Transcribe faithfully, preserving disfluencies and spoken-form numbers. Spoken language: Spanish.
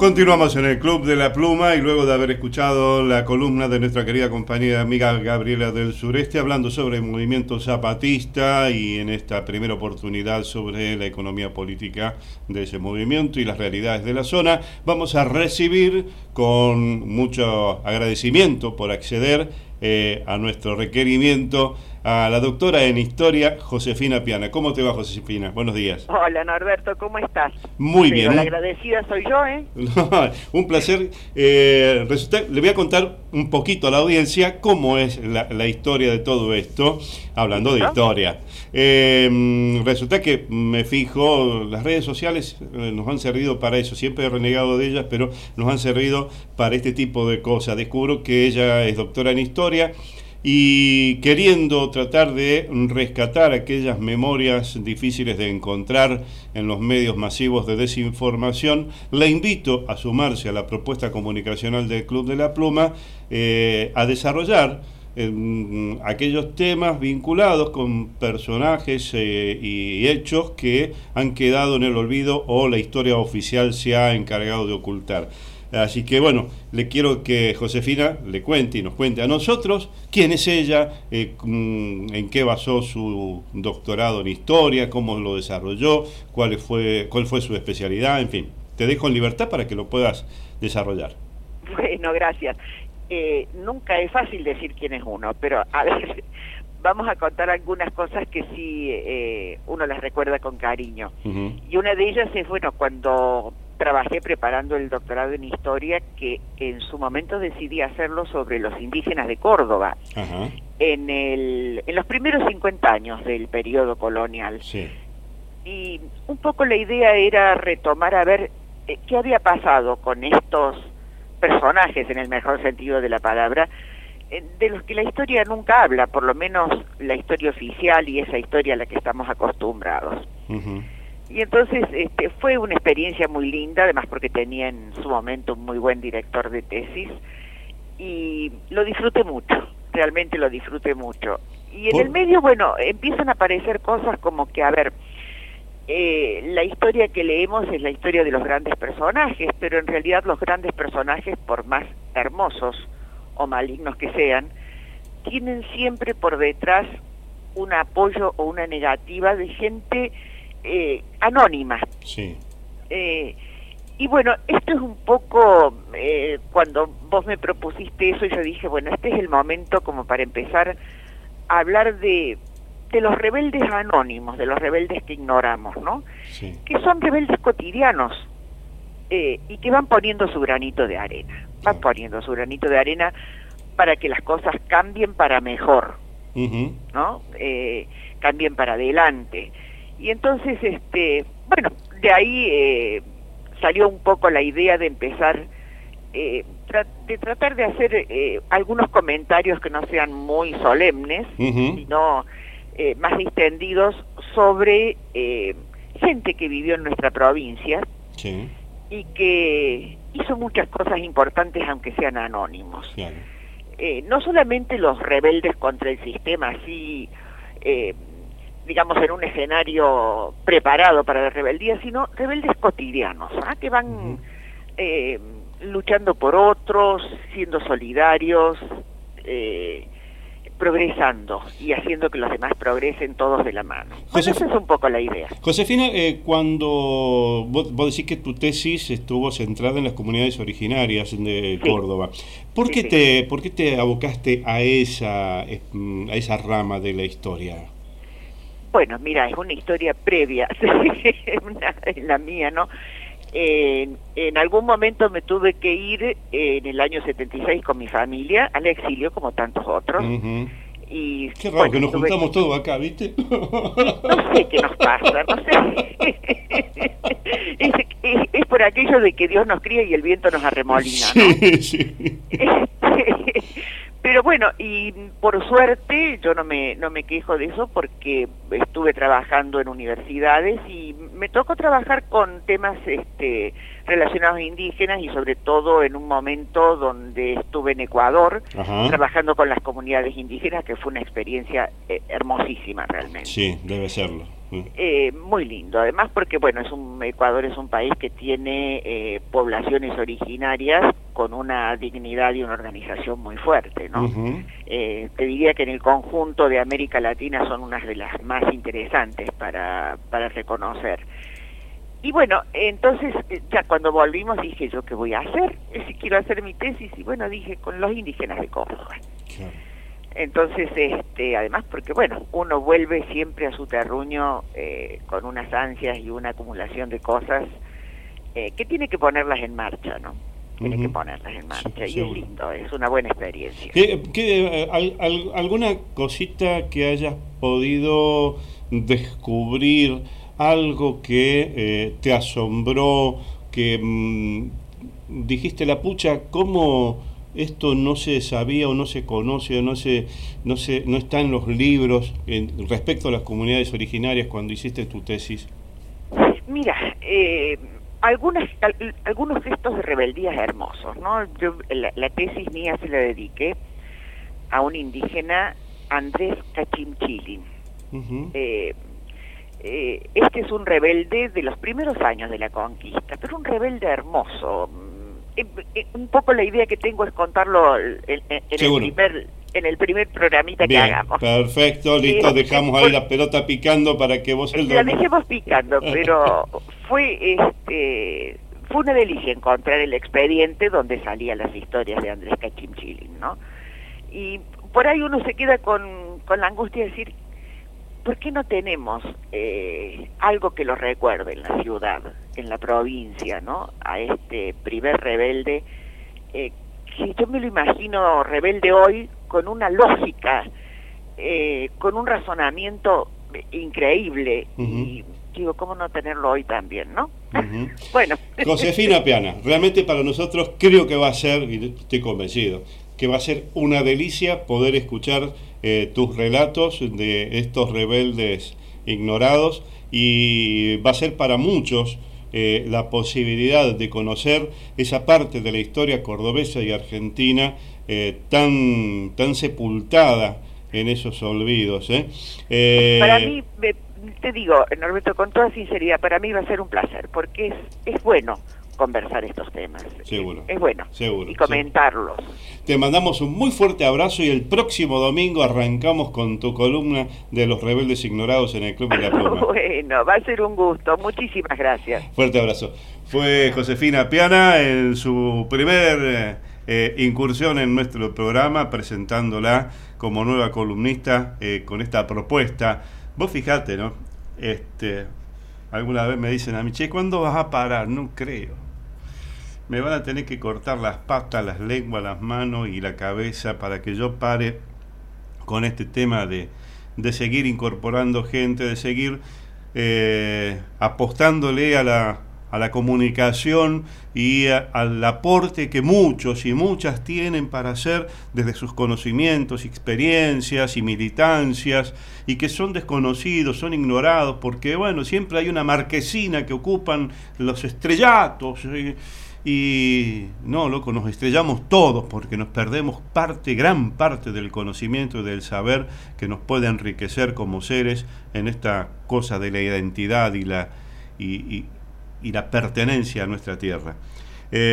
Continuamos en el Club de la Pluma y luego de haber escuchado la columna de nuestra querida compañera amiga Gabriela del Sureste hablando sobre el movimiento zapatista y en esta primera oportunidad sobre la economía política de ese movimiento y las realidades de la zona, vamos a recibir con mucho agradecimiento por acceder eh, a nuestro requerimiento a la doctora en Historia, Josefina Piana. ¿Cómo te va, Josefina? Buenos días. Hola, Norberto, ¿cómo estás? Muy Pero bien. la agradecida soy yo, ¿eh? Un placer. Eh, resulta, le voy a contar un poquito a la audiencia cómo es la, la historia de todo esto, hablando de historia. Eh, resulta que me fijo, las redes sociales eh, nos han servido para eso, siempre he renegado de ellas, pero nos han servido para este tipo de cosas. Descubro que ella es doctora en Historia, y queriendo tratar de rescatar aquellas memorias difíciles de encontrar en los medios masivos de desinformación, la invito a sumarse a la propuesta comunicacional del Club de la Pluma, eh, a desarrollar eh, aquellos temas vinculados con personajes eh, y hechos que han quedado en el olvido o la historia oficial se ha encargado de ocultar. Así que bueno, le quiero que Josefina le cuente y nos cuente a nosotros quién es ella, eh, en qué basó su doctorado en Historia, cómo lo desarrolló, cuál fue, cuál fue su especialidad, en fin. Te dejo en libertad para que lo puedas desarrollar. Bueno, gracias. Eh, nunca es fácil decir quién es uno, pero a ver, vamos a contar algunas cosas que sí eh, uno las recuerda con cariño. Uh-huh. Y una de ellas es, bueno, cuando trabajé preparando el doctorado en Historia, que en su momento decidí hacerlo sobre los indígenas de Córdoba, uh-huh. en, el, en los primeros cincuenta años del periodo colonial. Sí. Y un poco la idea era retomar a ver eh, qué había pasado con estos personajes, en el mejor sentido de la palabra, eh, de los que la historia nunca habla, por lo menos la historia oficial y esa historia a la que estamos acostumbrados. Uh-huh. Y entonces este, fue una experiencia muy linda, además porque tenía en su momento un muy buen director de tesis, y lo disfruté mucho, realmente lo disfruté mucho. Y en ¿Por? el medio, bueno, empiezan a aparecer cosas como que, a ver, eh, la historia que leemos es la historia de los grandes personajes, pero en realidad los grandes personajes, por más hermosos o malignos que sean, tienen siempre por detrás un apoyo o una negativa de gente Eh, anónima. Sí. Eh, y bueno, esto es un poco, eh, cuando vos me propusiste eso, yo dije, bueno, este es el momento como para empezar a hablar de, de los rebeldes anónimos, de los rebeldes que ignoramos, ¿no? Sí. Que son rebeldes cotidianos eh, y que van poniendo su granito de arena, van poniendo su granito de arena para que las cosas cambien para mejor, uh-huh. ¿no? Eh, cambien para adelante. Y entonces, este, bueno, de ahí eh, salió un poco la idea de empezar, eh, tra de tratar de hacer eh, algunos comentarios que no sean muy solemnes, uh-huh. sino eh, más distendidos sobre eh, gente que vivió en nuestra provincia, sí. y que hizo muchas cosas importantes aunque sean anónimos. Claro. Eh, no solamente los rebeldes contra el sistema, así... Eh, digamos, en un escenario preparado para la rebeldía, sino rebeldes cotidianos, ¿ah? que van uh-huh. eh, luchando por otros, siendo solidarios, eh, progresando y haciendo que los demás progresen todos de la mano. Bueno, esa es un poco la idea. Josefina, eh, cuando vos, vos decís que tu tesis estuvo centrada en las comunidades originarias de sí. Córdoba, ¿por qué, sí, te, sí. ¿por qué te abocaste a esa, a esa rama de la historia? Bueno, mira, es una historia previa, una, la mía, ¿no? Eh, en algún momento me tuve que ir eh, en el año setenta y seis con mi familia al exilio, como tantos otros. Uh-huh. Y, qué raro, bueno, que nos juntamos que... todos acá, ¿viste? No sé qué nos pasa, no sé. es, es, es por aquello de que Dios nos cría y el viento nos arremolina, ¿no? Sí, sí. Pero bueno, y por suerte yo no me no me quejo de eso porque estuve trabajando en universidades y me tocó trabajar con temas este relacionados a indígenas y sobre todo en un momento donde estuve en Ecuador, ajá, trabajando con las comunidades indígenas, que fue una experiencia eh, hermosísima realmente. Sí, debe serlo. Eh, muy lindo, además porque bueno, es un Ecuador es un país que tiene eh, poblaciones originarias con una dignidad y una organización muy fuerte, ¿no? Uh-huh. eh, te diría que en el conjunto de América Latina son unas de las más interesantes para, para reconocer. Y bueno, entonces ya cuando volvimos dije, ¿yo qué voy a hacer? Si quiero hacer mi tesis, y bueno, dije, con los indígenas de Córdoba. Claro. Entonces, este, además, porque bueno, uno vuelve siempre a su terruño eh, con unas ansias y una acumulación de cosas eh, que tiene que ponerlas en marcha, ¿no? Tiene uh-huh. que ponerlas en marcha, sí, y es lindo, es una buena experiencia. ¿Qué, qué, al, al, ¿Alguna cosita que hayas podido descubrir, algo que eh, te asombró, que mmm, dijiste, la pucha, cómo esto no se sabía o no se conoce o no se no se no está en los libros en, respecto a las comunidades originarias cuando hiciste tu tesis? Mira, eh, algunas al, algunos gestos de rebeldías hermosos, ¿no? Yo, la, la tesis mía se la dediqué a un indígena, Andrés Cachimchilin. Uh-huh. eh, eh, este es un rebelde de los primeros años de la conquista, pero un rebelde hermoso. Eh, eh, un poco la idea que tengo es contarlo en, en, en el primer en el primer programita Bien, que hagamos. Perfecto, listo, eh, dejamos ahí por, la pelota picando para que vos... El la dejemos picando, pero fue este fue una delicia encontrar el expediente donde salían las historias de Andrés Cachimchilin, ¿no? Y por ahí uno se queda con, con la angustia de decir, ¿por qué no tenemos eh, algo que lo recuerde en la ciudad, en la provincia, ¿no? A este primer rebelde, eh, que yo me lo imagino rebelde hoy con una lógica, eh, con un razonamiento increíble, uh-huh. y digo, ¿cómo no tenerlo hoy también, no? Uh-huh. Bueno. Josefina Piana, realmente para nosotros creo que va a ser, y estoy convencido, que va a ser una delicia poder escuchar eh, tus relatos de estos rebeldes ignorados, y va a ser para muchos eh, la posibilidad de conocer esa parte de la historia cordobesa y argentina eh, tan, tan sepultada en esos olvidos. ¿eh? Eh, para mí, te digo, Norberto, con toda sinceridad, para mí va a ser un placer, porque es, es bueno conversar estos temas. Seguro. Es bueno. Seguro. Y comentarlos. Seguro. Te mandamos un muy fuerte abrazo y el próximo domingo arrancamos con tu columna de los rebeldes ignorados en el Club de la Pluma. Bueno, va a ser un gusto. Muchísimas gracias. Fuerte abrazo. Fue Josefina Piana en su primer eh, incursión en nuestro programa, presentándola como nueva columnista eh, con esta propuesta. Vos fijate, ¿no? Este, alguna vez me dicen a mí, che, ¿cuándo vas a parar? No creo. Me van a tener que cortar las patas, las lenguas, las manos y la cabeza para que yo pare con este tema de, de seguir incorporando gente, de seguir eh, apostándole a la, a la comunicación y a, al aporte que muchos y muchas tienen para hacer desde sus conocimientos, experiencias y militancias, y que son desconocidos, son ignorados, porque bueno, siempre hay una marquesina que ocupan los estrellatos, y, y no, loco, nos estrellamos todos porque nos perdemos parte, gran parte del conocimiento y del saber que nos puede enriquecer como seres en esta cosa de la identidad y la, y, y, y la pertenencia a nuestra tierra.